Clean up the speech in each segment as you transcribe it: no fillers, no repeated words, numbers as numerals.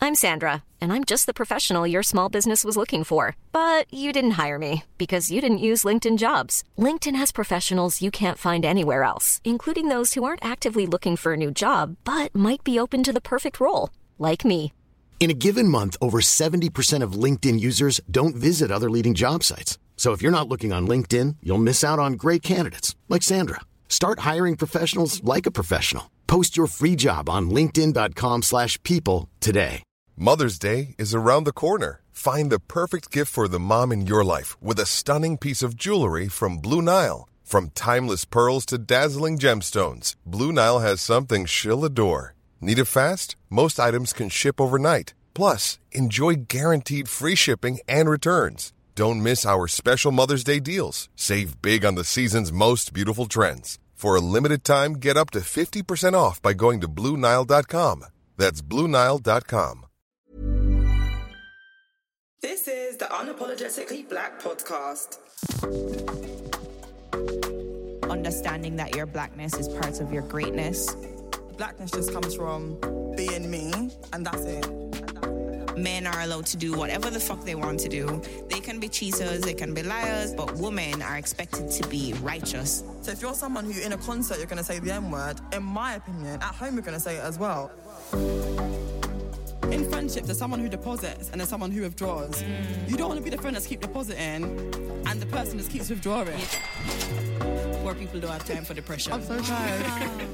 I'm Sandra, and I'm just the professional your small business was looking for. But you didn't hire me because you didn't use LinkedIn Jobs. LinkedIn has professionals you can't find anywhere else, including those who aren't actively looking for a new job, but might be open to the perfect role, like me. In a given month, over 70% of LinkedIn users don't visit other leading job sites. So if you're not looking on LinkedIn, you'll miss out on great candidates like Sandra. Start hiring professionals like a professional. Post your free job on linkedin.com/people today. Mother's Day is around the corner. Find the perfect gift for the mom in your life with a stunning piece of jewelry from Blue Nile. From timeless pearls to dazzling gemstones, Blue Nile has something she'll adore. Need it fast? Most items can ship overnight. Plus, enjoy guaranteed free shipping and returns. Don't miss our special Mother's Day deals. Save big on the season's most beautiful trends. For a limited time, get up to 50% off by going to BlueNile.com. That's BlueNile.com. This is the Unapologetically Black podcast. Understanding that your blackness is part of your greatness. Blackness just comes from being me, and that's it. Men are allowed to do whatever the fuck they want to do. They can be cheaters, they can be liars, but women are expected to be righteous. So if you're someone who in a concert you're going to say the N-word, in my opinion, at home you're going to say it as well. In friendship, there's someone who deposits and there's someone who withdraws. You don't want to be the friend that's keep depositing and the person that keeps withdrawing. Poor people don't have time for depression. I'm so tired.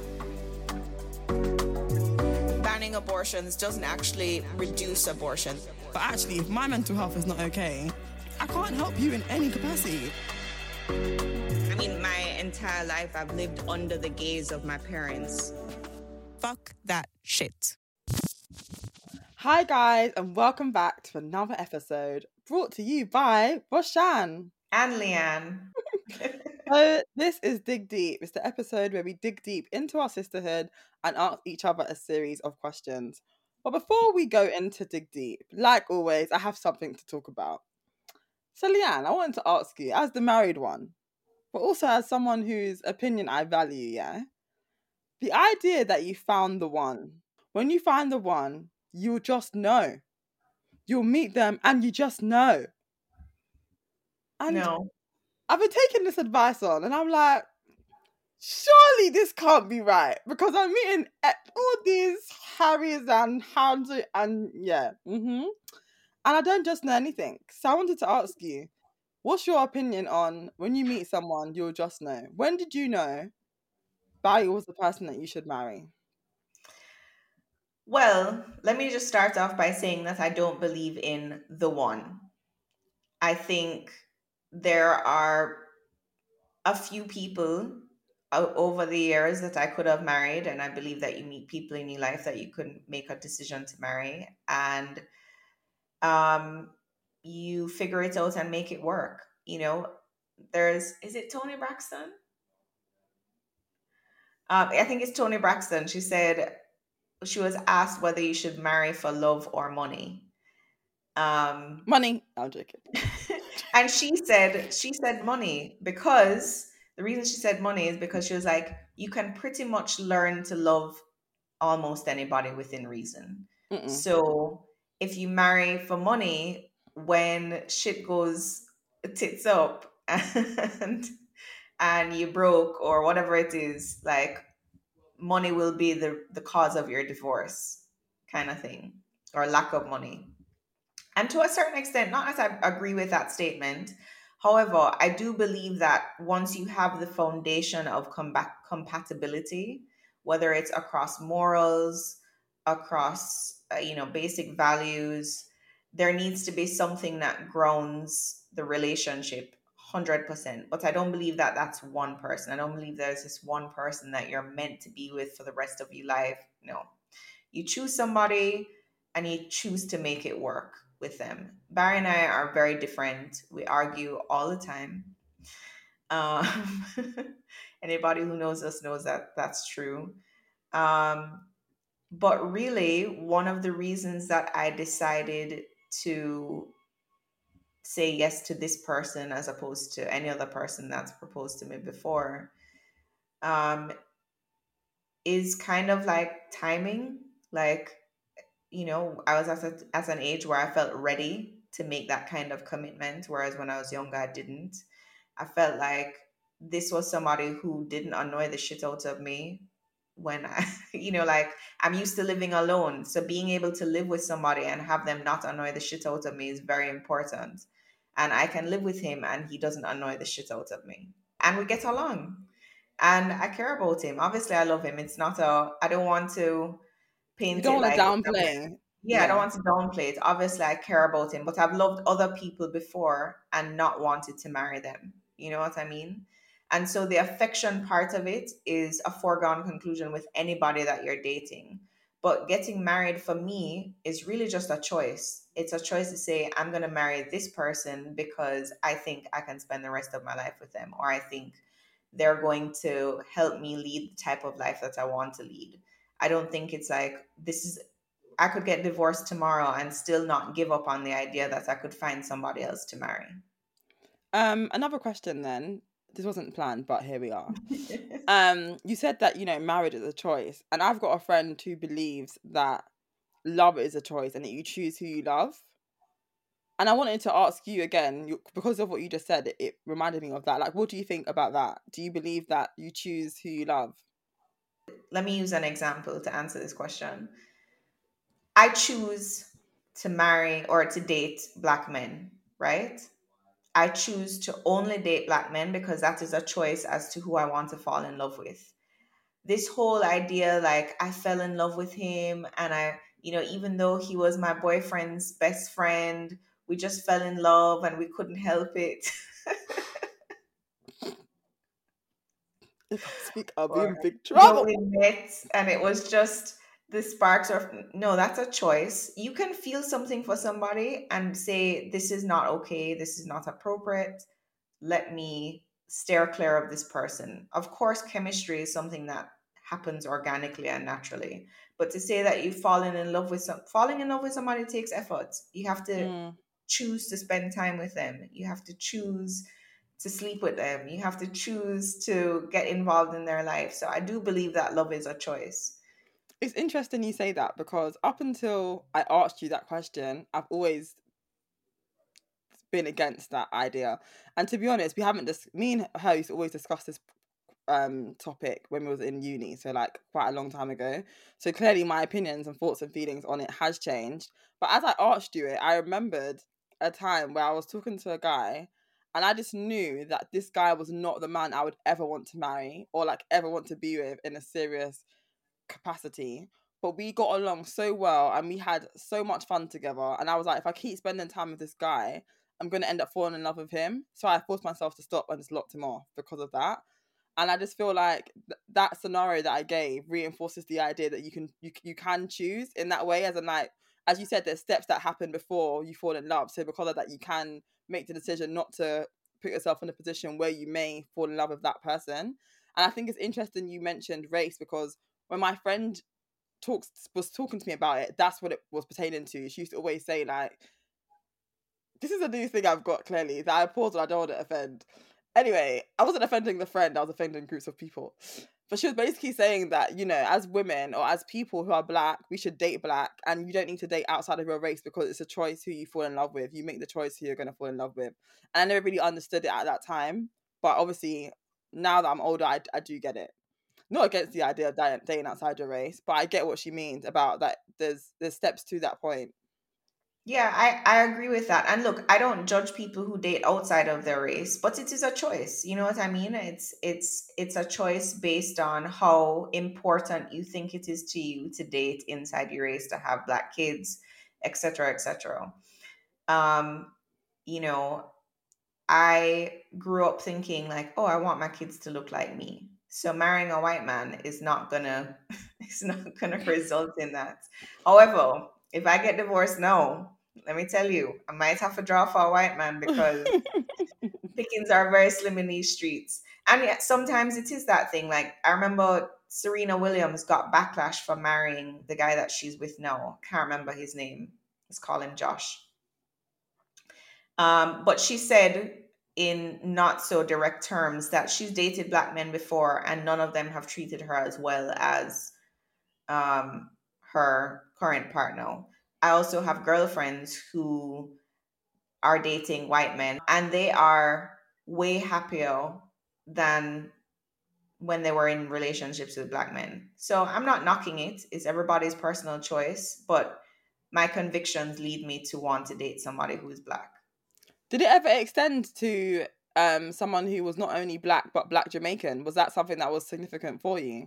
Banning abortions doesn't actually reduce abortion. But actually, if my mental health is not okay, I can't help you in any capacity. I mean, my entire life I've lived under the gaze of my parents. Fuck that shit. Hi guys, and welcome back to another episode brought to you by Roshan and Leanne. So this is Dig Deep. It's the episode where we dig deep into our sisterhood and ask each other a series of questions. But before we go into Dig Deep, like always, I have something to talk about. So Leanne, I wanted to ask you, as the married one, but also as someone whose opinion I value, yeah? The idea that you found the one, when you find the one, you'll just know. You'll meet them and you just know. And no. I've been taking this advice on and I'm like, surely this can't be right because I'm meeting all these Harrys and Hounds and yeah. And I don't just know anything. So I wanted to ask you, what's your opinion on when you meet someone, you'll just know? When did you know Barry was the person that you should marry? Well, let me just start off by saying that I don't believe in the one. I think there are a few people over the years that I could have married, and I believe that you meet people in your life that you could make a decision to marry, and you figure it out and make it work. You know, is it Toni Braxton? I think it's Toni Braxton. She said she was asked whether you should marry for love or money. Money. I'm joking. And she said money, because the reason she said money is because she was like, you can pretty much learn to love almost anybody within reason. So if you marry for money, when shit goes tits up and you broke or whatever it is, like money will be the cause of your divorce kind of thing, or lack of money. And to a certain extent, not as I agree with that statement. However, I do believe that once you have the foundation of compatibility, whether it's across morals, across, basic values, there needs to be something that grounds the relationship 100%. But I don't believe that that's one person. I don't believe there's this one person that you're meant to be with for the rest of your life. No. You choose somebody and you choose to make it work with them. Barry and I are very different. We argue all the time. Anybody who knows us knows that that's true. But really, one of the reasons that I decided to say yes to this person as opposed to any other person that's proposed to me before is kind of like timing. Like, I was at an age where I felt ready to make that kind of commitment, whereas when I was younger, I didn't. I felt like this was somebody who didn't annoy the shit out of me when I, like I'm used to living alone. So being able to live with somebody and have them not annoy the shit out of me is very important. And I can live with him and he doesn't annoy the shit out of me. And we get along. And I care about him. Obviously, I love him. I don't want to You paint don't it want to like, downplay. yeah, I don't want to downplay it. Obviously, I care about him, but I've loved other people before and not wanted to marry them. You know what I mean? And so the affection part of it is a foregone conclusion with anybody that you're dating. But getting married for me is really just a choice. It's a choice to say, I'm going to marry this person because I think I can spend the rest of my life with them, or I think they're going to help me lead the type of life that I want to lead. I don't think it's like, I could get divorced tomorrow and still not give up on the idea that I could find somebody else to marry. Another question then. This wasn't planned, but here we are. You said that, marriage is a choice. And I've got a friend who believes that love is a choice and that you choose who you love. And I wanted to ask you again, because of what you just said, it reminded me of that. Like, what do you think about that? Do you believe that you choose who you love? Let me use an example to answer this question. I choose to marry or to date Black men, right? I choose to only date Black men because that is a choice as to who I want to fall in love with. This whole idea, like I fell in love with him and even though he was my boyfriend's best friend, we just fell in love and we couldn't help it. If I speak, I'll be Or in big trouble. we met and it was just the sparks of, no, that's a choice. You can feel something for somebody and say, this is not okay, this is not appropriate, let me steer clear of this person. Of course, chemistry is something that happens organically and naturally. But to say that you've fallen in love with somebody takes effort. You have to choose to spend time with them. You have to choose to sleep with them. You have to choose to get involved in their life. So I do believe that love is a choice. It's interesting you say that because up until I asked you that question, I've always been against that idea. And to be honest, we haven't me and her used to always discuss this topic when we was in uni, so like quite a long time ago. So clearly my opinions and thoughts and feelings on it has changed. But as I asked you it, I remembered a time where I was talking to a guy and I just knew that this guy was not the man I would ever want to marry or like ever want to be with in a serious capacity. But we got along so well and we had so much fun together. And I was like, if I keep spending time with this guy, I'm going to end up falling in love with him. So I forced myself to stop and just locked him off because of that. And I just feel like that scenario that I gave reinforces the idea that you can choose in that way. As in, like, as you said, there's steps that happen before you fall in love. So because of that, you can make the decision not to put yourself in a position where you may fall in love with that person. And I think it's interesting you mentioned race because when my friend was talking to me about it, that's what it was pertaining to. She used to always say, like, this is a new thing I've got, clearly, that I pause and I don't want to offend. Anyway, I wasn't offending the friend, I was offending groups of people. But she was basically saying that, as women or as people who are Black, we should date Black and you don't need to date outside of your race because it's a choice who you fall in love with. You make the choice who you're going to fall in love with. And I never really understood it at that time. But obviously, now that I'm older, I do get it. Not against the idea of dating outside your race, but I get what she means about that there's steps to that point. Yeah, I agree with that. And look, I don't judge people who date outside of their race, but it is a choice. You know what I mean? It's a choice based on how important you think it is to you to date inside your race, to have Black kids, etc., etc. You know, I grew up thinking like, oh, I want my kids to look like me. So marrying a white man is not gonna it's not gonna result in that. However, if I get divorced now, let me tell you, I might have to draw for a white man because pickings are very slim in these streets. And yet sometimes it is that thing. Like I remember Serena Williams got backlash for marrying the guy that she's with now. Can't remember his name. Let's call him Josh. But she said in not so direct terms that she's dated Black men before and none of them have treated her as well as her current partner. I also have girlfriends who are dating white men, and they are way happier than when they were in relationships with black men. So I'm not knocking it. It's everybody's personal choice, but my convictions lead me to want to date somebody who is black. Did it ever extend to someone who was not only black but black Jamaican? Was that something that was significant for you?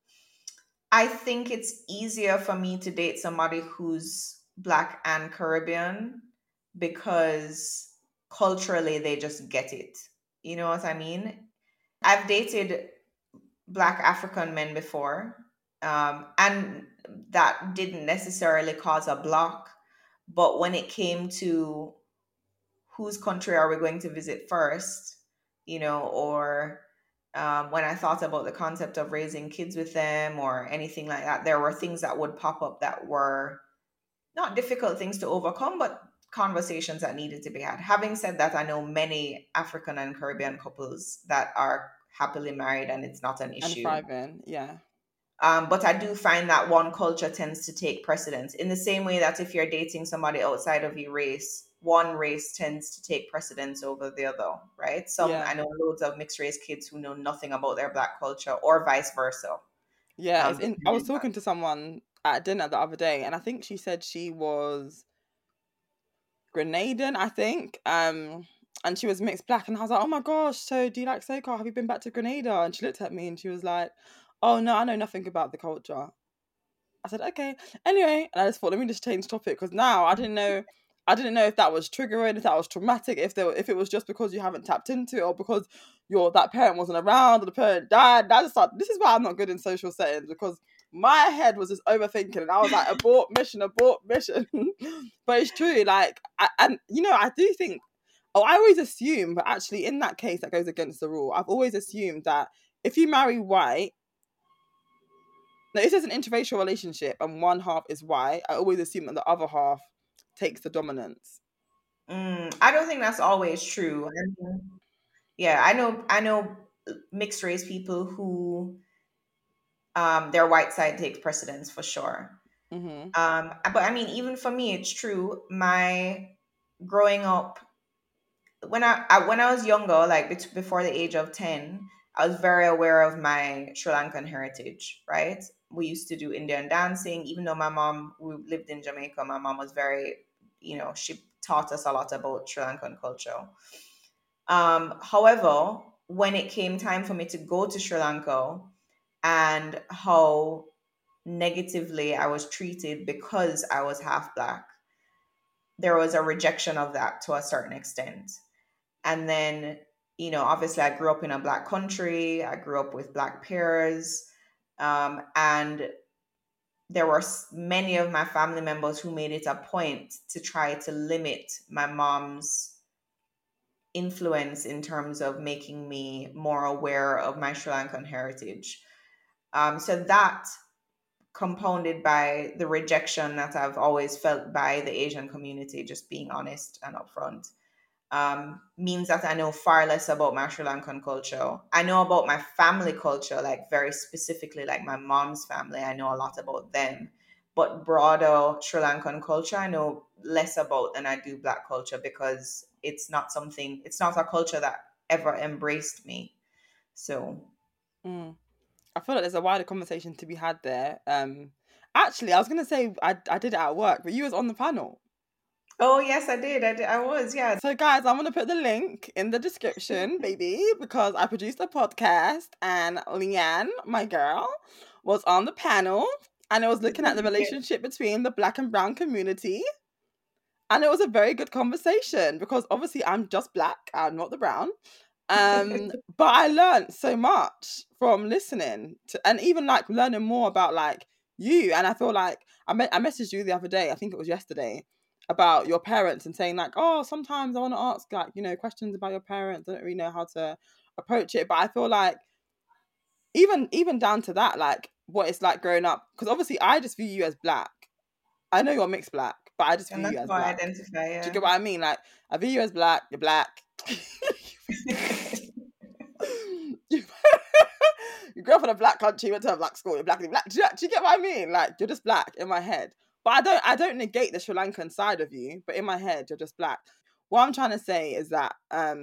I think it's easier for me to date somebody who's black and Caribbean because culturally they just get it. You know what I mean? I've dated black African men before, and that didn't necessarily cause a block. But when it came to whose country are we going to visit first, or when I thought about the concept of raising kids with them or anything like that, there were things that would pop up that were not difficult things to overcome, but conversations that needed to be had. Having said that, I know many African and Caribbean couples that are happily married and it's not an issue. And thriving, yeah. But I do find that one culture tends to take precedence in the same way that if you're dating somebody outside of your race, one race tends to take precedence over the other, right? I know loads of mixed race kids who know nothing about their black culture or vice versa. Yeah, I was talking to someone at dinner the other day, and I think she said she was Grenadian, I think. And she was mixed black, and I was like, oh my gosh, so do you like soca? Have you been back to Grenada? And she looked at me and she was like, oh no, I know nothing about the culture. I said, okay. Anyway, and I just thought, let me just change topic, because now I didn't know if that was triggering, if that was traumatic, if it was just because you haven't tapped into it, or because that parent wasn't around, or the parent died. I just thought, this is why I'm not good in social settings, because my head was just overthinking, and I was like, abort mission. But it's true, like, I do think, I always assume, but actually in that case that goes against the rule. I've always assumed that if you marry white, now if there's an interracial relationship and one half is white, I always assume that the other half takes the dominance. I don't think that's always true. I know mixed race people who their white side takes precedence for sure. Mm-hmm. But I mean, even for me, it's true. My growing up, when I was younger, like before the age of 10, I was very aware of my Sri Lankan heritage, right? We used to do Indian dancing. Even though we lived in Jamaica, my mom was very, she taught us a lot about Sri Lankan culture. However, when it came time for me to go to Sri Lanka and how negatively I was treated because I was half black, there was a rejection of that to a certain extent. And then, obviously I grew up in a black country. I grew up with black peers. And there were many of my family members who made it a point to try to limit my mom's influence in terms of making me more aware of my Sri Lankan heritage. So that, compounded by the rejection that I've always felt by the Asian community, just being honest and upfront, means that I know far less about my Sri Lankan culture. I know about my family culture, like very specifically, like my mom's family. I know a lot about them, but broader Sri Lankan culture, I know less about than I do black culture, because it's not a culture that ever embraced me. So. I feel like there's a wider conversation to be had there. Actually, I was going to say I did it at work, but you was on the panel. Oh, yes, I did. I was, yeah. So, guys, I'm going to put the link in the description, baby, because I produced a podcast and Leanne, my girl, was on the panel, and it was looking at the relationship between the black and brown community. And it was a very good conversation, because obviously I'm just black, I'm not the brown. But I learned so much from listening to, and even like learning more about like you. And I feel like I messaged you the other day, I think it was yesterday, about your parents, and saying like, oh, sometimes I want to ask like, questions about your parents. I don't really know how to approach it. But I feel like even down to that, like what it's like growing up, because obviously I just view you as black. I know you're mixed black, but I just view you as black. Identify, yeah. Do you get what I mean? Like, I view you as black, you're black. You grew up in a black country, went to a black school, you're black. Do you get what I mean? Like, you're just black in my head. But I don't negate the Sri Lankan side of you, but in my head, you're just black. What I'm trying to say is that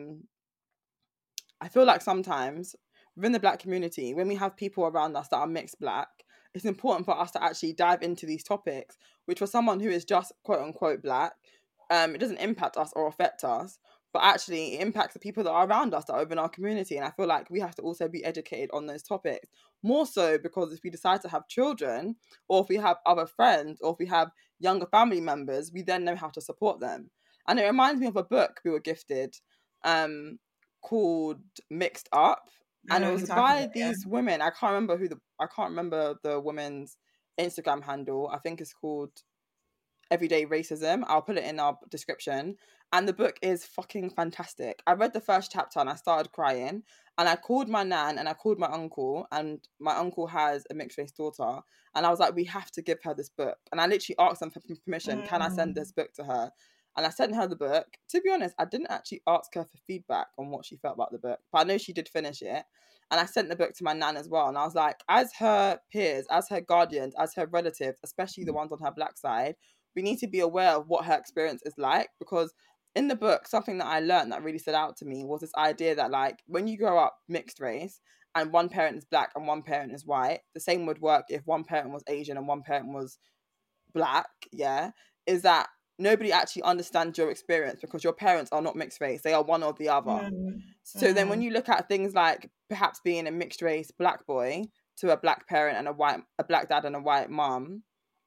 I feel like sometimes within the black community, when we have people around us that are mixed black, it's important for us to actually dive into these topics, which for someone who is just quote unquote black, it doesn't impact us or affect us, but actually it impacts the people that are around us that are in our community. And I feel like we have to also be educated on those topics. More so because if we decide to have children, or if we have other friends, or if we have younger family members, we then know how to support them. And it reminds me of a book we were gifted, called Mixed Up, and it was by these women. I can't remember the woman's Instagram handle. I think it's called Everyday Racism. I'll put it in our description. And the book is fucking fantastic. I read the first chapter and I started crying. And I called my nan and I called my uncle. And my uncle has a mixed race daughter. And I was like, we have to give her this book. And I literally asked them for permission. Can I send this book to her? And I sent her the book. To be honest, I didn't actually ask her for feedback on what she felt about the book. But I know she did finish it. And I sent the book to my nan as well. And I was like, as her peers, as her guardians, as her relatives, especially the ones on her black side, we need to be aware of what her experience is like. Because in the book, something that I learned that really stood out to me was this idea that, like, when you grow up mixed race and one parent is black and one parent is white, the same would work if one parent was Asian and one parent was black, is that nobody actually understands your experience because your parents are not mixed race. They are one or the other. So then when you look at things like perhaps being a mixed race black boy to a black parent and a black dad and a white mom,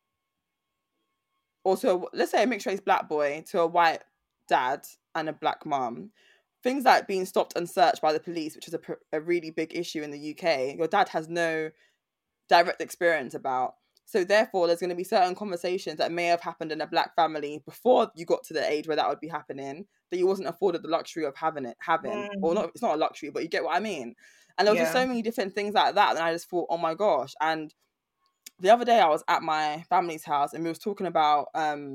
also, let's say a mixed race black boy to a white dad and a black mom, things like being stopped and searched by the police, which is a really big issue in the UK, your dad has no direct experience about. So therefore, there's going to be certain conversations that may have happened in a black family before you got to the age where that would be happening, that you wasn't afforded the luxury of having. Or not, it's not a luxury, but you get what I mean. And there was just so many different things like that, and I just thought, oh my gosh. And the other day I was at my family's house and we was talking about,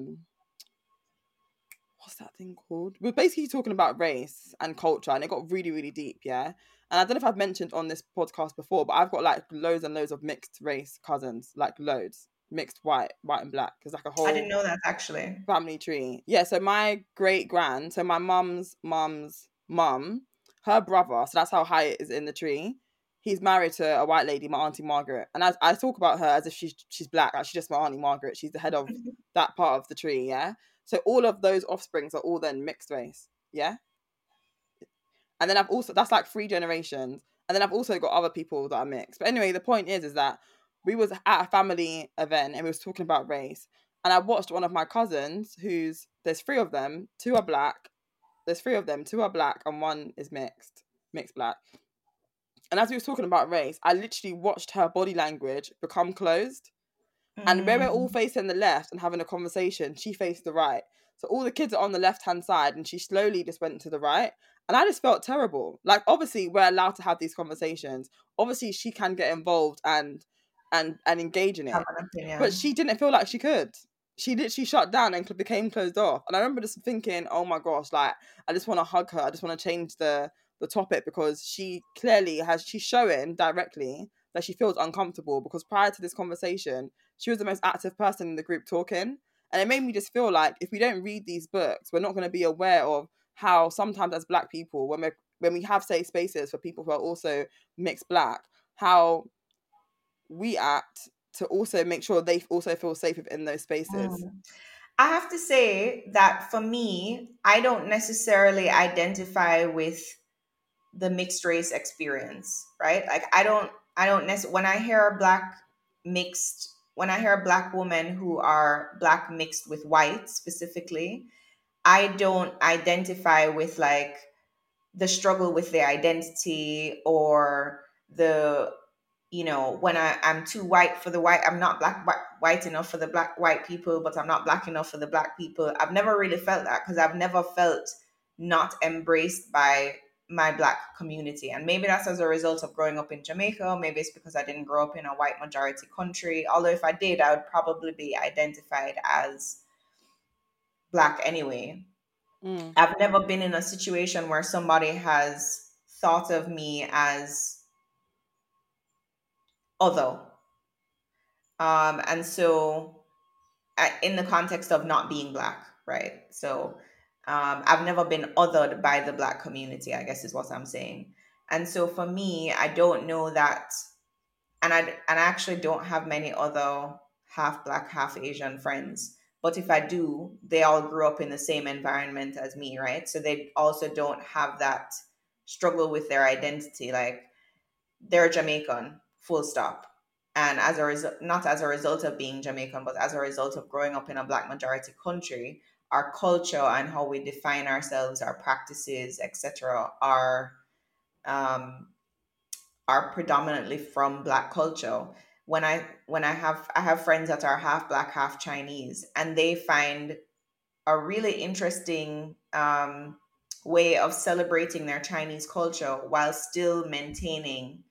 what's that thing called? We were basically talking about race and culture, and it got really, really deep, And I don't know if I've mentioned on this podcast before, but I've got like loads and loads of mixed race cousins, like loads. Mixed white and black. It's like a whole... I didn't know that, actually. Family tree. Yeah, so my great-grand, so my mum's mum, her brother, so that's how high it is in the tree, he's married to a white lady, my Auntie Margaret. And I talk about her as if she's black. Like, she's just my Auntie Margaret. She's the head of that part of the tree, So all of those offsprings are all then mixed race, And then I've also... That's like 3 generations. And then I've also got other people that are mixed. But anyway, the point is that we was at a family event and we was talking about race. And I watched one of my cousins there's 3 of them. 2 are black. There's 3 of them. 2 are black and 1 is mixed black. And as we was talking about race, I literally watched her body language become closed. And where we're all facing the left and having a conversation, she faced the right. So all the kids are on the left-hand side and she slowly just went to the right. And I just felt terrible. Like, obviously, we're allowed to have these conversations. Obviously, she can get involved and engage in it. But she didn't feel like she could. She literally shut down and became closed off. And I remember just thinking, oh my gosh, like, I just want to hug her. I just want to change the topic, because she clearly she's showing directly that she feels uncomfortable, because prior to this conversation, she was the most active person in the group talking. And it made me just feel like if we don't read these books, we're not going to be aware of how sometimes as black people, when we have safe spaces for people who are also mixed black, how we act to also make sure they also feel safe in those spaces. I have to say that for me, I don't necessarily identify with the mixed race experience, right? Like I don't when I hear a black women who are black mixed with white specifically, I don't identify with like the struggle with their identity, or the, when I'm too white for the white, I'm not white enough for the black white people, but I'm not black enough for the black people. I've never really felt that, because I've never felt not embraced by my black community. And maybe that's as a result of growing up in Jamaica. Maybe it's because I didn't grow up in a white majority country. Although if I did, I would probably be identified as black anyway. I've never been in a situation where somebody has thought of me as other. And so in the context of not being Black, right? So I've never been othered by the Black community, I guess is what I'm saying. And so for me, I don't know that, and I actually don't have many other half Black, half Asian friends. But if I do, they all grew up in the same environment as me, right? So they also don't have that struggle with their identity. Like, they're Jamaican, full stop. And as a result, not as a result of being Jamaican, but as a result of growing up in a Black majority country, our culture and how we define ourselves, our practices, etc., um, are predominantly from Black culture. I have friends that are half Black, half Chinese, and they find a really interesting way of celebrating their Chinese culture while still maintaining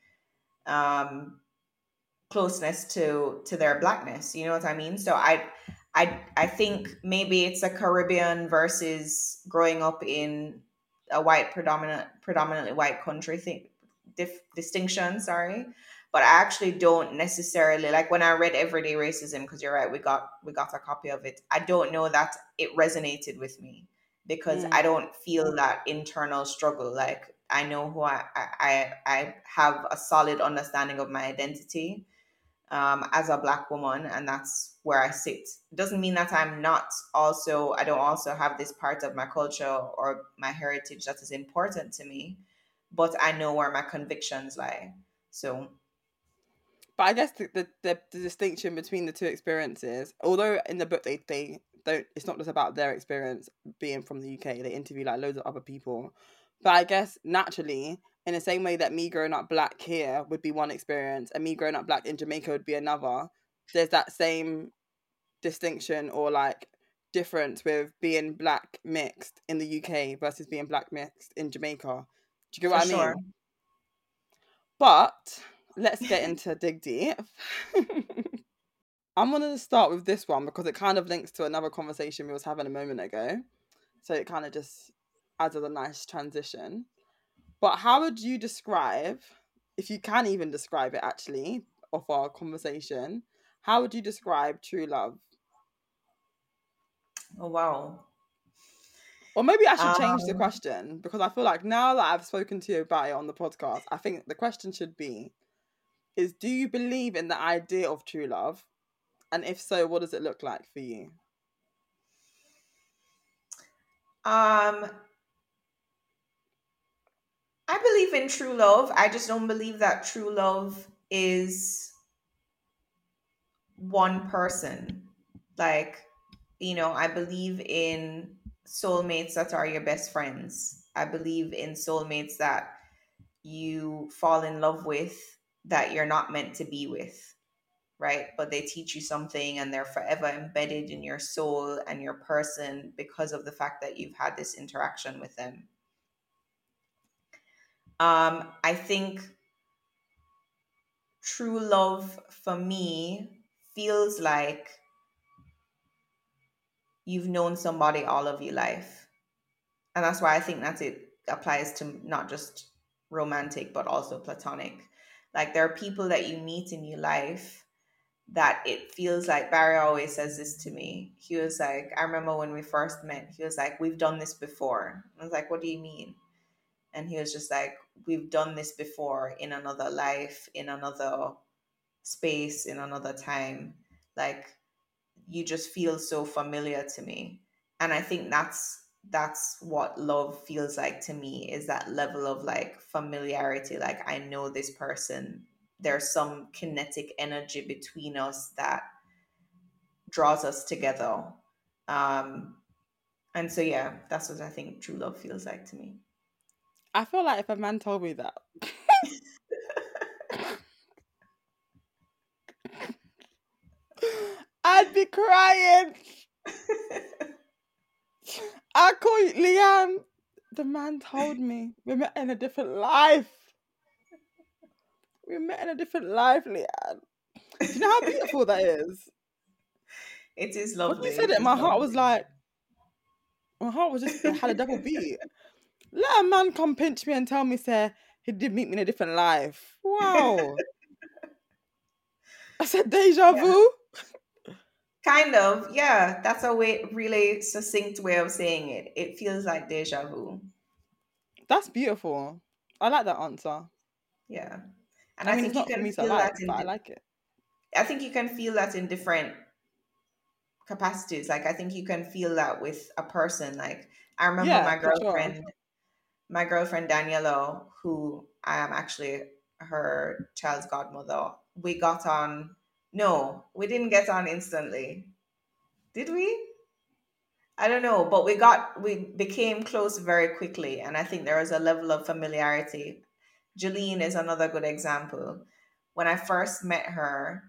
closeness to their Blackness. You know what I mean? So I think maybe it's a Caribbean versus growing up in a predominantly white country thing, distinction. Sorry, but I actually don't necessarily like when I read Everyday Racism, because you're right, we got a copy of it. I don't know that it resonated with me because I don't feel that internal struggle. Like, I know who I have a solid understanding of my identity as a Black woman, and that's where I sit. It doesn't mean that I don't also have this part of my culture or my heritage that is important to me, but I know where my convictions lie. So, but I guess the distinction between the two experiences, although in the book they don't, it's not just about their experience being from the UK. They interview like loads of other people, but I guess naturally, in the same way that me growing up Black here would be one experience, and me growing up Black in Jamaica would be another. There's that same distinction or like difference with being Black mixed in the UK versus being Black mixed in Jamaica. Do you get what I mean? But let's get into Dig Deep. I'm going to start with this one because it kind of links to another conversation we was having a moment ago. So it kind of just adds a nice transition. But how would you describe, if you can even describe it actually, of our conversation, how would you describe true love? Oh, wow. Or maybe I should change the question, because I feel like now that I've spoken to you about it on the podcast, I think the question should be, do you believe in the idea of true love? And if so, what does it look like for you? I believe in true love. I just don't believe that true love is one person. Like, I believe in soulmates that are your best friends. I believe in soulmates that you fall in love with that you're not meant to be with, right? But they teach you something and they're forever embedded in your soul and your person because of the fact that you've had this interaction with them. I think true love for me feels like you've known somebody all of your life. And that's why I think that it applies to not just romantic, but also platonic. Like, there are people that you meet in your life that it feels like, Barry always says this to me. He was like, I remember when we first met, he was like, we've done this before. I was like, what do you mean? And he was just like, we've done this before in another life, in another space, in another time. Like, you just feel so familiar to me. And I think that's what love feels like to me, is that level of like familiarity. Like, I know this person. There's some kinetic energy between us that draws us together. And so, yeah, that's what I think true love feels like to me. I feel like if a man told me that, I'd be crying. I call you Leanne. The man told me we met in a different life. We met in a different life, Leanne. Do you know how beautiful that is? It is lovely. When you said it, my heart was just had a double beat. Let a man come pinch me and tell me, say, he did meet me in a different life. Wow. I said, deja vu. Kind of, yeah. That's a really succinct way of saying it. It feels like deja vu. That's beautiful. I like that answer. Yeah. And I I mean, it's think you not for can me to feel that like, but I like it. I think you can feel that in different capacities. Like I think you can feel that with a person. Like I remember Yeah, for sure. my girlfriend Daniela, who I am actually her child's godmother. We got on. No, we didn't get on instantly. Did we? I don't know, but we became close very quickly, and I think there was a level of familiarity. Jeline is another good example. When I first met her,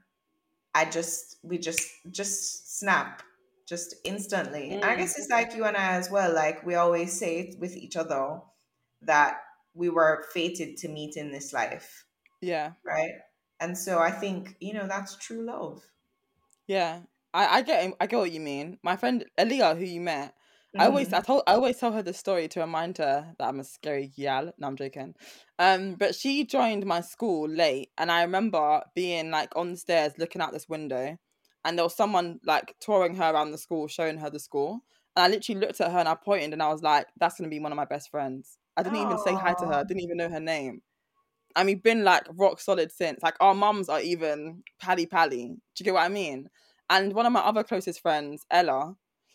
we just snap, just instantly. And I Mm, guess it's like you and I as well. Like we always say it with each other that we were fated to meet in this life, yeah. right? And so I think that's true love. Yeah, I get what you mean. My friend Elia, who you met, Hmm. I always tell her the story to remind her that I'm a scary gal. No, I'm joking. But she joined my school late, and I remember being like on the stairs looking out this window, and there was someone like touring her around the school, showing her the school, and I literally looked at her and I pointed and I was like, "That's gonna be one of my best friends." I didn't even say hi to Oh. her. Didn't even know her name. And we've been like rock solid since. Like our mums are even pally pally. Do you get what I mean? And one of my other closest friends, Ella,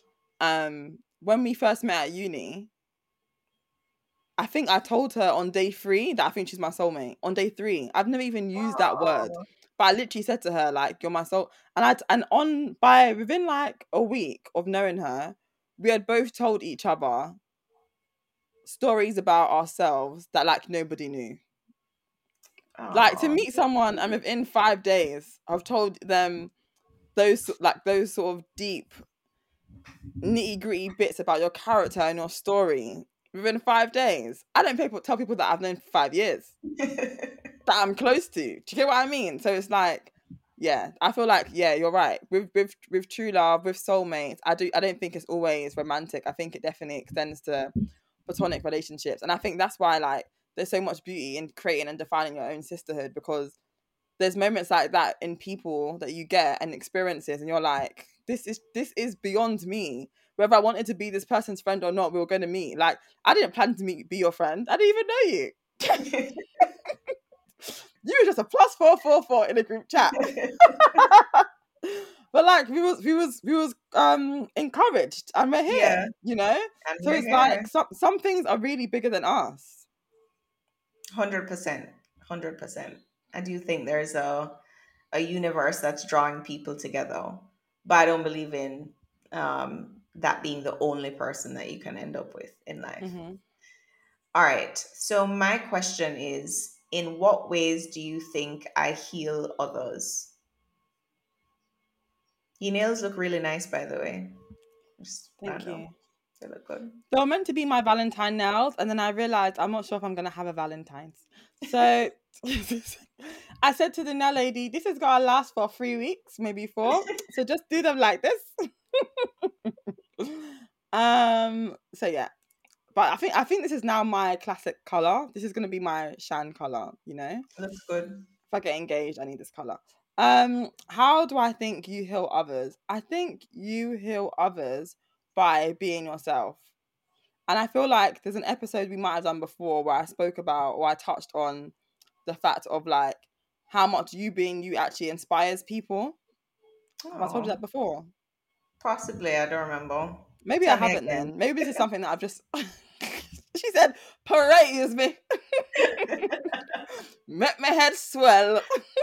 when we first met at uni, I think I told her on day 3 that I think she's my soulmate. On day 3, I've never even used that word, Wow. but I literally said to her like, "You're my soul." And by within like a week of knowing her, we had both told each other stories about ourselves that like nobody knew. Like to Oh. meet someone and within 5 days I've told them those sort of deep nitty gritty bits about your character and your story within 5 days. I don't tell people that I've known for 5 years that I'm close to. Do you get what I mean? So it's like, yeah, I feel like, yeah, you're right. With true love, with soulmates, I don't think it's always romantic. I think it definitely extends to platonic relationships. And I think that's why like there's so much beauty in creating and defining your own sisterhood, because there's moments like that in people that you get and experiences and you're like, this is beyond me. Whether I wanted to be this person's friend or not, we were going to meet. Like I didn't plan to be your friend. I didn't even know you. You were just a +444 in a group chat. But like we was encouraged and we're here, Yeah, you know. and So we're it's like here. some things are really bigger than us. 100%. 100%. I do think there's a universe that's drawing people together, but I don't believe in that being the only person that you can end up with in life. Hmm. All right. So my question is, in what ways do you think I heal others? Your nails look really nice, by the way. Just Thank random. you. They look good. They were meant to be my Valentine nails, and then I realized I'm not sure if I'm gonna have a Valentine's. So I said to the nail lady, "This is gonna last for 3 weeks, maybe 4. So just do them like this." So yeah, but I think this is now my classic color. This is gonna be my Shan color. You know, Looks good. if I get engaged, I need this color. How do I think you heal others? I think you heal others by being yourself. And I feel like there's an episode we might have done before where I spoke about, or I touched on the fact of like how much you being you actually inspires people. Have I told you Oh, that before? possibly. I don't remember. Maybe I Tell me haven't again. then. Maybe this is something that I've just. She said, praise me. Make my head swell.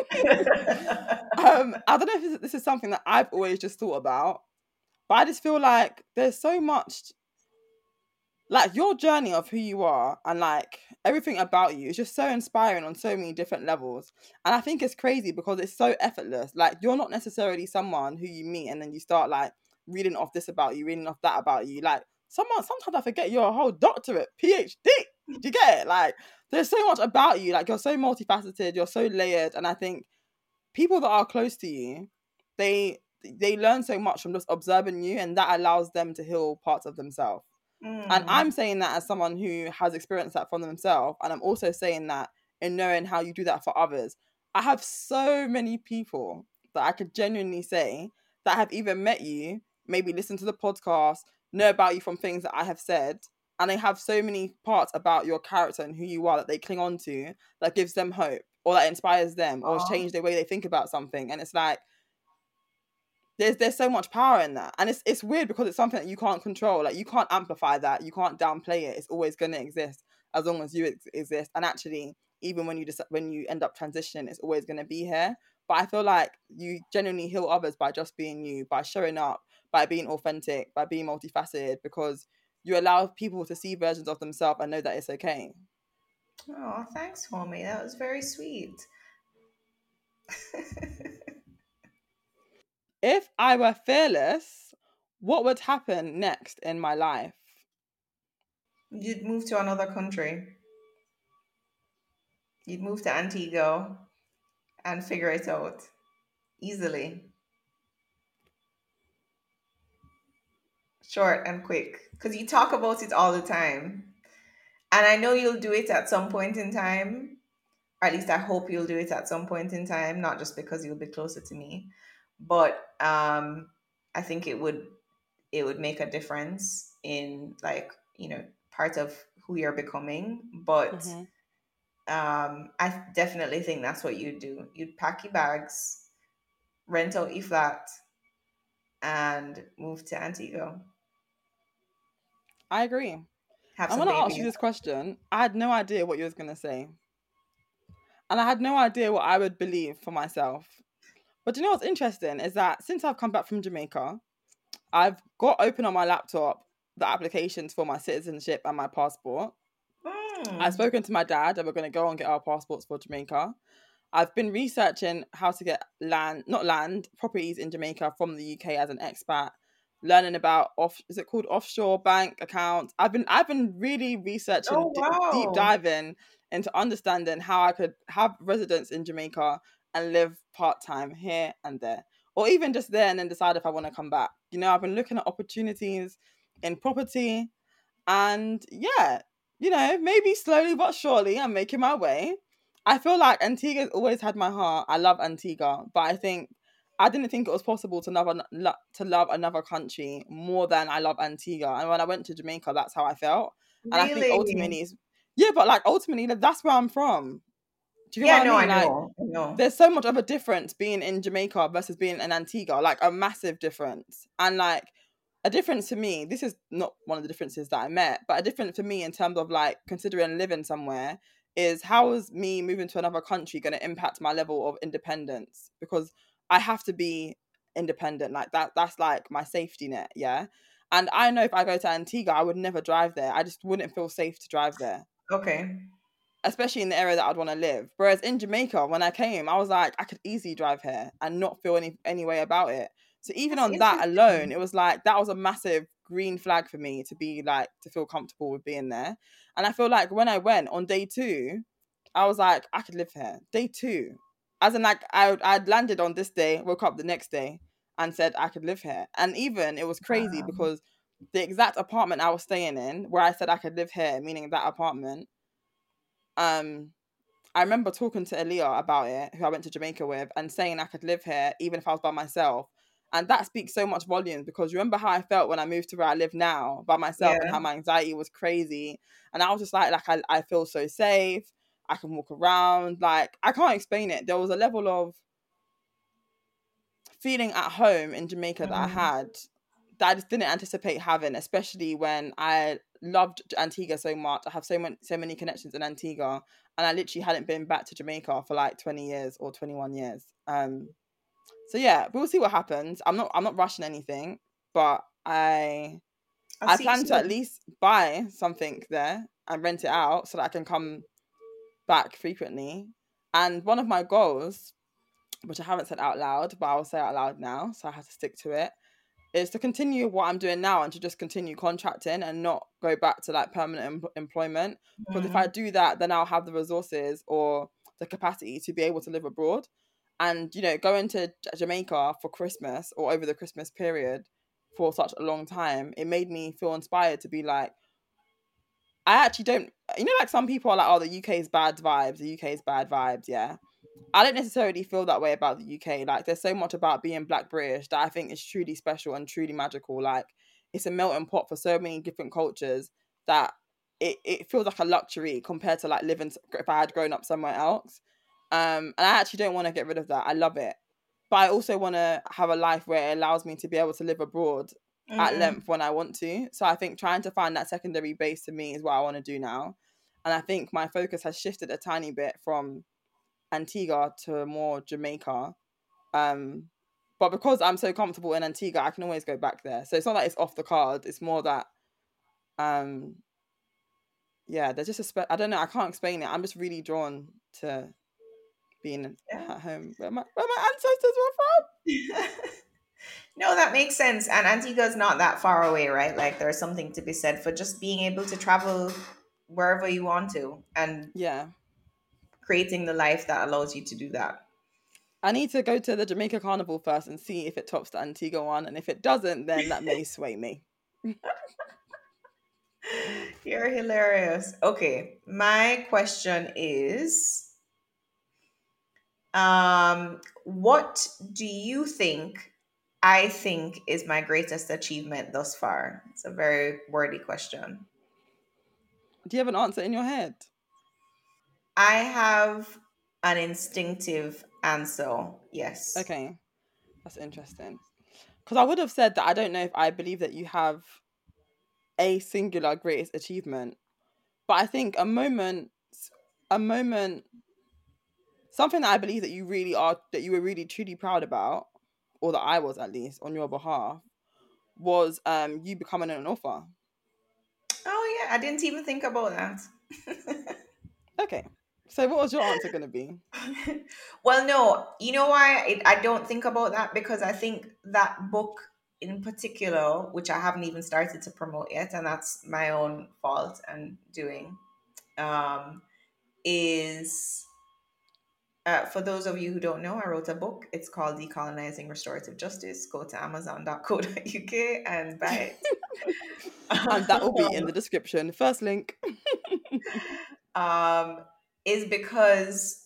I don't know if this is something that I've always just thought about, but I just feel like there's so much, like your journey of who you are and like everything about you is just so inspiring on so many different levels. And I think it's crazy because it's so effortless. Like you're not necessarily someone who you meet and then you start like reading off this about you, reading off that about you. Like sometimes I forget you're a whole doctorate, PhD. Do you get it? Like there's so much about you. Like you're so multifaceted, you're so layered. And I think people that are close to you, they learn so much from just observing you, and that allows them to heal parts of themselves. And I'm Mm. saying that as someone who has experienced that from themselves. And I'm also saying that in knowing how you do that for others. I have so many people that I could genuinely say that have even met you, maybe listen to the podcast, know about you from things that I have said, and they have so many parts about your character and who you are that they cling on to, that gives them hope, or that inspires them, or has changed the way they think about something. And it's like, there's so much power in that. And it's weird because it's something that you can't control. Like, you can't amplify that, you can't downplay it. It's always going to exist as long as you exist. And actually, even when you end up transitioning, it's always going to be here. But I feel like you genuinely heal others by just being you, by showing up, by being authentic, by being multifaceted, because you allow people to see versions of themselves and know that it's okay. Oh, thanks, homie. That was very sweet. If I were fearless, what would happen next in my life? You'd move to another country. You'd move to Antigua and figure it out easily. Short and quick. Because you talk about it all the time. And I know you'll do it at some point in time. Or at least I hope you'll do it at some point in time, not just because you'll be closer to me. But I think it would make a difference in, like, part of who you're becoming. But I definitely think that's what you'd do. You'd pack your bags, rent out your flat, and move to Antigua. I agree. Have I some want to ask babies. you this question. I had no idea what you was going to say. And I had no idea what I would believe for myself. But you know what's interesting is that since I've come back from Jamaica, I've got open on my laptop the applications for my citizenship and my passport. I've spoken to my dad and we're going to go and get our passports for Jamaica. I've been researching how to get properties in Jamaica from the UK as an expat, learning about offshore bank accounts. I've been really researching, deep diving into understanding how I could have residence in Jamaica and live part-time here and there, or even just there and then decide if I want to come back. I've been looking at opportunities in property, and maybe slowly but surely I'm making my way. I feel like Antigua's always had my heart. I love Antigua, but I didn't think it was possible to love another country more than I love Antigua. And when I went to Jamaica, that's how I felt. And I think ultimately, ultimately that's where I'm from. Do you know what I mean? I know. There's so much of a difference being in Jamaica versus being in Antigua, like a massive difference. And like a difference to me, this is not one of the differences that I met, but a difference for me in terms of like considering living somewhere is how is me moving to another country going to impact my level of independence? Because I have to be independent. Like that's like my safety net. Yeah. And I know if I go to Antigua, I would never drive there. I just wouldn't feel safe to drive there. Okay. Especially in the area that I'd want to live. Whereas in Jamaica, when I came, I was like, I could easily drive here and not feel any way about it. So even on that alone, it was like, that was a massive green flag for me to be like, to feel comfortable with being there. And I feel like when I went on day 2, I was like, I could live here. Day 2. As in like, I'd landed on this day, woke up the next day and said I could live here. And even it was crazy because the exact apartment I was staying in, where I said I could live here, meaning that apartment, I remember talking to Aaliyah about it, who I went to Jamaica with, and saying I could live here even if I was by myself. And that speaks so much volumes, because remember how I felt when I moved to where I live now by myself, and how my anxiety was crazy. And I was just like I feel so safe. I can walk around. Like, I can't explain it. There was a level of feeling at home in Jamaica that I had that I just didn't anticipate having, especially when I loved Antigua so much. I have so many connections in Antigua, and I literally hadn't been back to Jamaica for like 20 years or 21 years. So yeah, we'll see what happens. I'm not rushing anything, but I plan to at least buy something there and rent it out so that I can come back frequently. And one of my goals, which I haven't said out loud, but I'll say out loud now, so I have to stick to it, is to continue what I'm doing now and to just continue contracting and not go back to like permanent employment. Because if I do that, then I'll have the resources or the capacity to be able to live abroad. And, going to Jamaica for Christmas or over the Christmas period for such a long time, it made me feel inspired to be like, I actually don't, like some people are like, oh, the UK is bad vibes, yeah. I don't necessarily feel that way about the UK. Like, there's so much about being Black British that I think is truly special and truly magical. Like, it's a melting pot for so many different cultures that it feels like a luxury compared to like living if I had grown up somewhere else. And I actually don't want to get rid of that. I love it. But I also want to have a life where it allows me to be able to live abroad at length when I want to. So I think trying to find that secondary base to me is what I want to do now. And I think my focus has shifted a tiny bit from Antigua to more Jamaica. But because I'm so comfortable in Antigua, I can always go back there. So it's not that it's off the card. It's more that, yeah, there's just I don't know. I can't explain it. I'm just really drawn to being at home where my ancestors were from. No, that makes sense. And Antigua's not that far away, right? Like, there's something to be said for just being able to travel wherever you want to and creating the life that allows you to do that. I need to go to the Jamaica Carnival first and see if it tops the Antigua one. And if it doesn't, then that may sway me. You're hilarious. Okay, my question is, what do you think I think is my greatest achievement thus far? It's a very wordy question. Do you have an answer in your head? I have an instinctive answer, yes. Okay, that's interesting. Because I would have said that I don't know if I believe that you have a singular greatest achievement. But I think a moment, something that I believe that you really are, that you were really truly proud about, or that I was at least on your behalf, was you becoming an author. Oh yeah, I didn't even think about that. Okay, so what was your answer going to be? Well, no, you know why I don't think about that? Because I think that book in particular, which I haven't even started to promote yet, and that's my own fault and doing, is for those of you who don't know, I wrote a book. It's called Decolonizing Restorative Justice. Go to amazon.co.uk and buy it. And that will be in the description. First link. Is because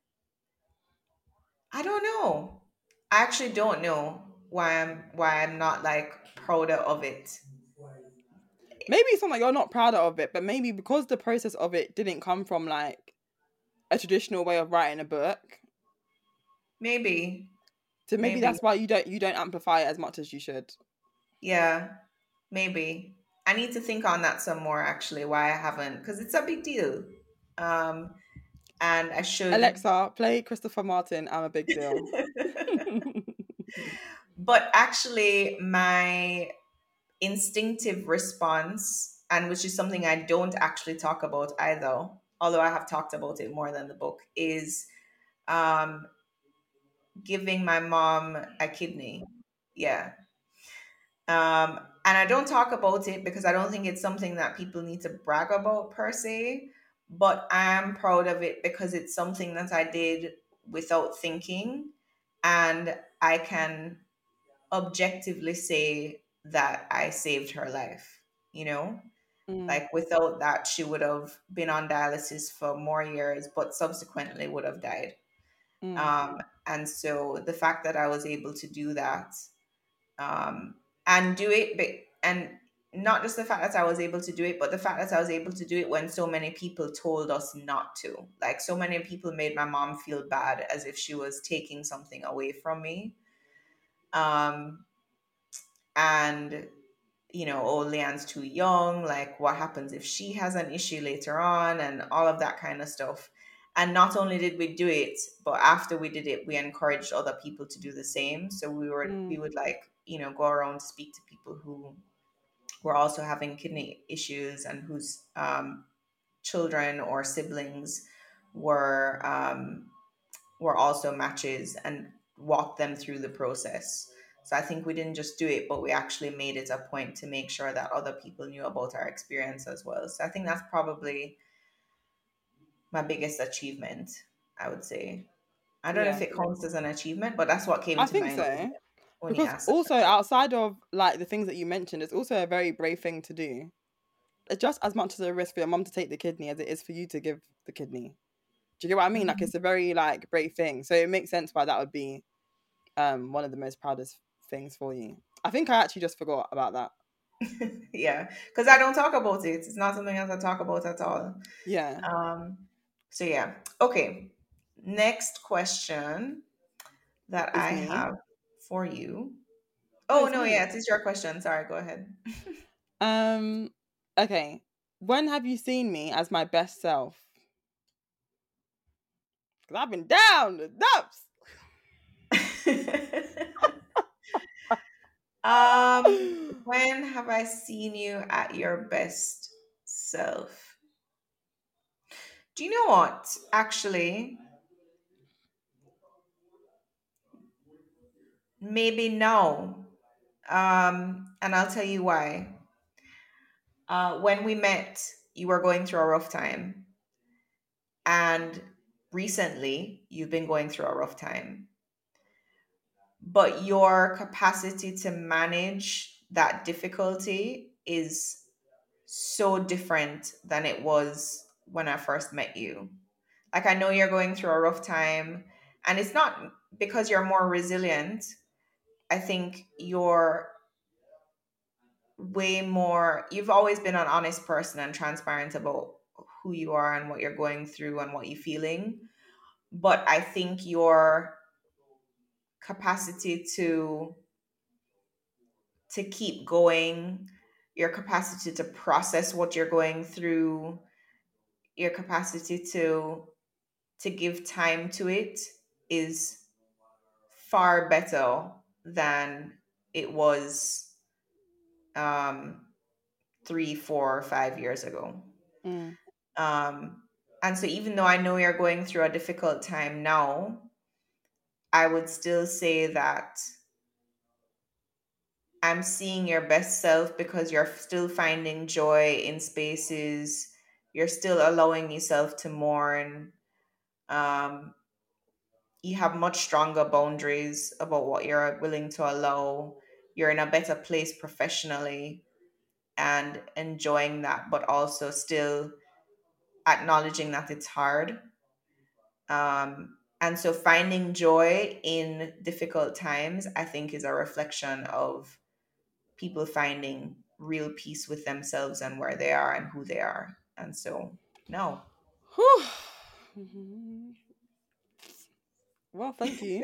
I don't know. I actually don't know why I'm not like prouder of it. Maybe it's not like you're not prouder of it, but maybe because the process of it didn't come from like a traditional way of writing a book. Maybe. So maybe that's why you don't amplify it as much as you should. Yeah, maybe. I need to think on that some more actually, why I haven't, because it's a big deal. And I should. Alexa, play Christopher Martin, I'm a Big Deal. But actually, my instinctive response, and which is something I don't actually talk about either, although I have talked about it more than the book, is giving my mom a kidney. Yeah. And I don't talk about it because I don't think it's something that people need to brag about per se, but I am proud of it because it's something that I did without thinking, and I can objectively say that I saved her life, you know? Like, without that, she would have been on dialysis for more years, but subsequently would have died. And so the fact that I was able to do that, and do it, and not just the fact that I was able to do it, but the fact that I was able to do it when so many people told us not to. Like, so many people made my mom feel bad as if she was taking something away from me. And, you know, oh, Leanne's too young. Like, what happens if she has an issue later on, and all of that kind of stuff. And not only did we do it, but after we did it, we encouraged other people to do the same. So we would like, you know, go around to speak to people who were also having kidney issues and whose children or siblings were also matches, and walk them through the process. So I think we didn't just do it, but we actually made it a point to make sure that other people knew about our experience as well. So I think that's probably my biggest achievement, I would say. I don't know if it counts as an achievement, but that's what came to mind. I think so. Because also outside of like the things that you mentioned, it's also a very brave thing to do. It's just as much as a risk for your mum to take the kidney as it is for you to give the kidney. Do you get what I mean? Like, it's a very like brave thing. So it makes sense why that would be one of the most proudest things for you. I think I actually just forgot about that. Yeah, because I don't talk about it. It's not something else I talk about at all. Yeah. So yeah. Okay. Next question that It's I me. have for you. Oh, Oh it's no, me. yeah, it's your question. Sorry, go ahead. Okay. When have you seen me as my best self? Because I've been down the dumps. When have I seen you at your best self? Do you know what? Actually, maybe no. And I'll tell you why. When we met, you were going through a rough time. And recently, you've been going through a rough time. But your capacity to manage that difficulty is so different than it was when I first met you. Like, I know you're going through a rough time, and it's not because you're more resilient. I think you're way more, you've always been an honest person and transparent about who you are and what you're going through and what you're feeling. But I think your capacity to keep going, your capacity to process what you're going through, your capacity to give time to it is far better than it was 3, 4, 5 years ago. Mm. And so even though I know you're going through a difficult time now, I would still say that I'm seeing your best self because you're still finding joy in spaces. You're still allowing yourself to mourn. Um, you have much stronger boundaries about what you're willing to allow. You're in a better place professionally and enjoying that, but also still acknowledging that it's hard. And so finding joy in difficult times, I think, is a reflection of people finding real peace with themselves and where they are and who they are. And so, no. Well, thank you.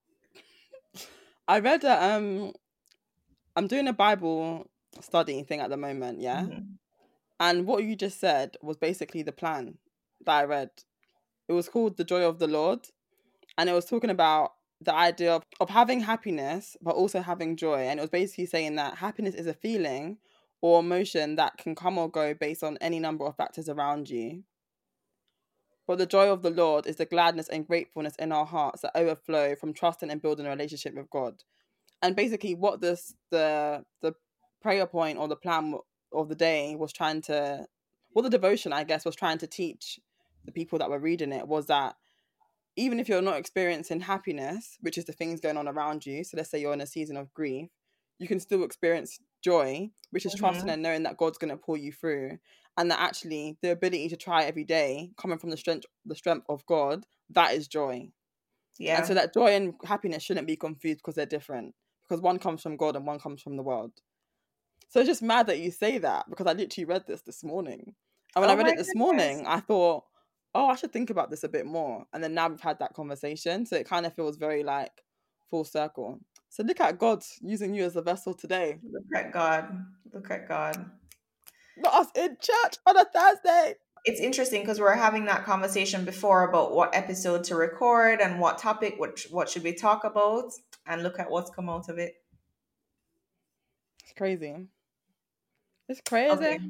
I read I'm doing a Bible study thing at the moment, yeah? Mhm. And what you just said was basically the plan that I read. It was called The Joy of the Lord. And it was talking about the idea of having happiness, but also having joy. And it was basically saying that happiness is a feeling or emotion that can come or go based on any number of factors around you. But the joy of the Lord is the gladness and gratefulness in our hearts that overflow from trusting and building a relationship with God. And basically what the prayer point or the plan of the day was trying to, well, the devotion, I guess, was trying to teach the people that were reading it was that even if you're not experiencing happiness, which is the things going on around you, so let's say you're in a season of grief, you can still experience joy, which is trusting and knowing that God's going to pull you through, and that actually the ability to try every day, coming from the strength of God, that is joy. Yeah. And so that joy and happiness shouldn't be confused because they're different, because one comes from God and one comes from the world. So it's just mad that you say that, because I literally read this morning. And when I read it this morning, I thought, oh, I should think about this a bit more. And then now we've had that conversation. So it kind of feels very like full circle. So look at God using you as a vessel today. Look at God. Look at God. Not us in church on a Thursday. It's interesting because we were having that conversation before about what episode to record and what topic, what should we talk about, and look at what's come out of it. It's crazy. It's crazy. Okay.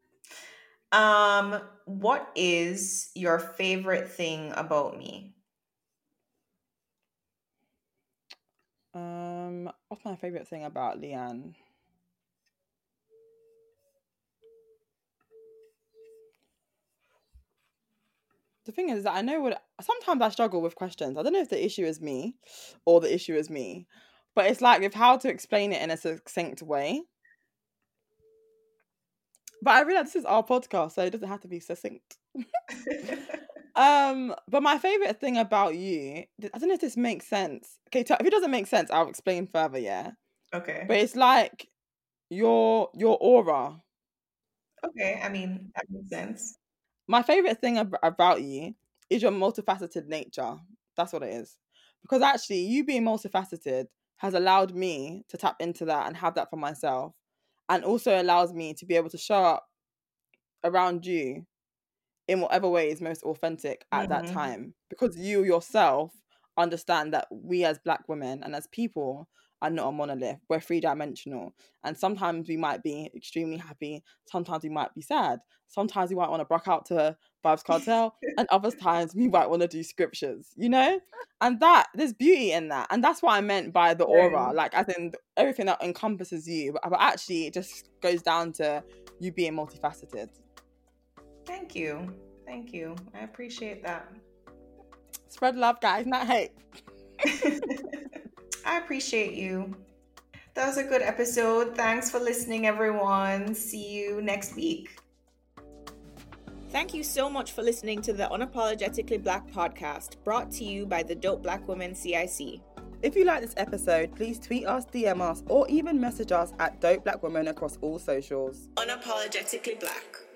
What is your favorite thing about me? What's my favorite thing about Leanne? The thing is that I know sometimes I struggle with questions. I don't know if the issue is me or the issue is me, but it's like with how to explain it in a succinct way. But I realize this is our podcast, so it doesn't have to be succinct. But my favorite thing about you, I don't know if this makes sense. Okay, if it doesn't make sense, I'll explain further, yeah? Okay. But it's like your aura. Okay, I mean, that makes sense. My favorite thing about you is your multifaceted nature. That's what it is. Because actually, you being multifaceted has allowed me to tap into that and have that for myself. And also allows me to be able to show up around you in whatever way is most authentic at that time. Because you yourself understand that we as Black women and as people are not a monolith. We're 3-dimensional. And sometimes we might be extremely happy. Sometimes we might be sad. Sometimes we might want to rock out to Vybz Kartel. And other times we might want to do scriptures, you know? And there's beauty in that. And that's what I meant by the aura. Like, as in everything that encompasses you. But actually, it just goes down to you being multifaceted. Thank you. Thank you. I appreciate that. Spread love, guys, not hate. I appreciate you. That was a good episode. Thanks for listening, everyone. See you next week. Thank you so much for listening to the Unapologetically Black podcast, brought to you by the Dope Black Women CIC. If you like this episode, please tweet us, DM us, or even message us at Dope Black Women across all socials. Unapologetically Black.